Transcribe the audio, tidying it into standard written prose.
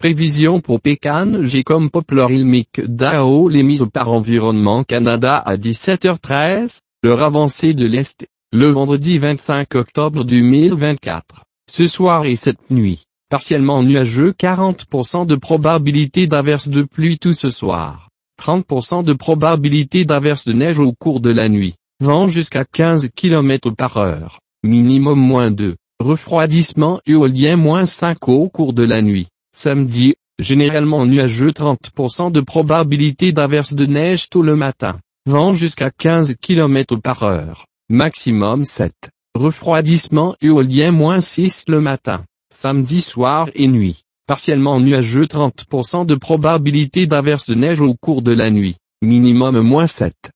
Prévision pour Pécan G comme Poplar Ilmic DAO les mises par Environnement Canada à 17h13, l'heure avancée de l'Est, le vendredi 25 octobre 2024. Ce soir et cette nuit, partiellement nuageux 40% de probabilité d'averse de pluie tout ce soir. 30% de probabilité d'averse de neige au cours de la nuit. Vent jusqu'à 15 km par heure. Minimum -2. Refroidissement éolien -5 au cours de la nuit. Samedi, généralement nuageux 30% de probabilité d'averse de neige tôt le matin. Vent jusqu'à 15 km par heure. Maximum 7. Refroidissement éolien -6 le matin. Samedi soir et nuit. Partiellement nuageux 30% de probabilité d'averse de neige au cours de la nuit. Minimum -7.